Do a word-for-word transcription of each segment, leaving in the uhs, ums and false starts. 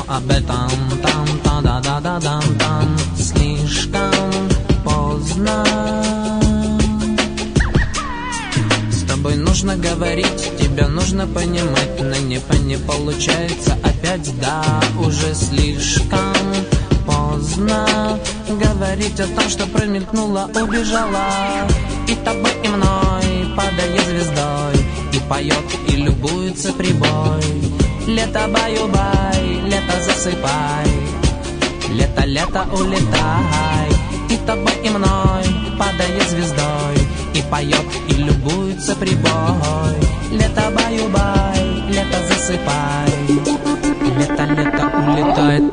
но об этом там, там, да, да, да, да, там слишком поздно. С тобой нужно говорить, тебя нужно понимать, но не, не получается опять, да, уже слишком поздно говорить о том, что промелькнула, убежала. И тобой, и мной падает звездой, и поет, и любуется прибой. Лето баю-бай, лето засыпай, лето, лето улетай. И тобой, и мной падает звездой, и поет, и любуется прибой. Лето баю-бай, лето засыпай, лето, лето улетает.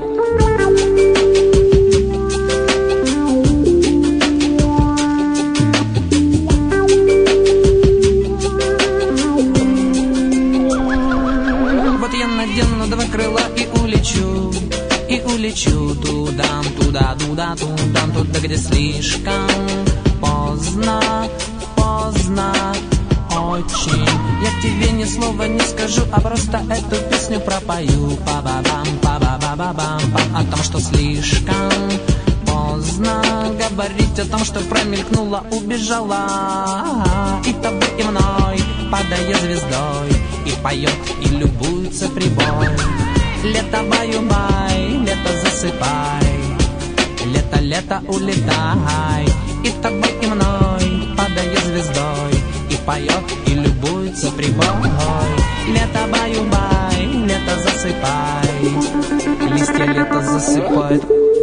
Два крыла и улечу, и улечу туда, туда, туда, туда, туда, где слишком поздно, поздно, очень. Я тебе ни слова не скажу, а просто эту песню пропою. Па-ба-бам, па-ба-ба-ба-бам, о том, что слишком поздно говорить о том, что промелькнула, убежала. И тобой, и мной падая звездой, и поет, и любуется прибой. Лето баю-бай, лето засыпай, лето, лето улетай. И тобой, и мной падая звездой, и поет, и любуется прибой. Лето баю-бай, лето засыпай, листья лето засыпает.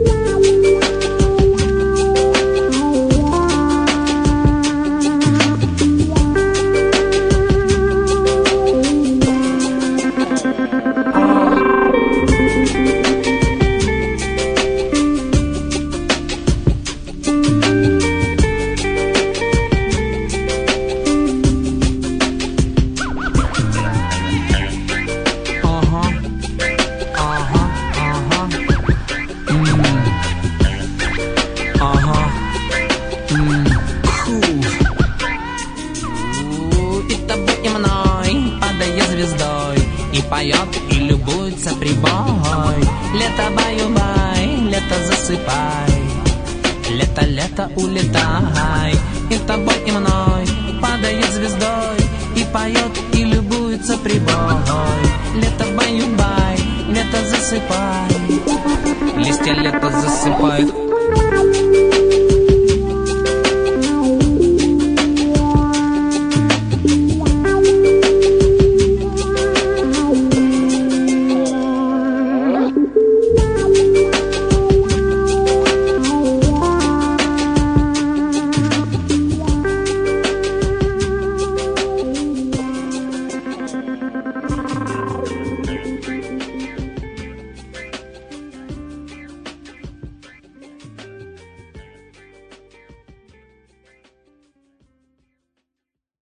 И поет, и любуется прибой. Лето баю-бай, лето засыпай, лето, лето улетай. И тобой, и мной падает звездой, и поет, и любуется прибой. Лето баю-бай, лето засыпай, листья лето засыпают.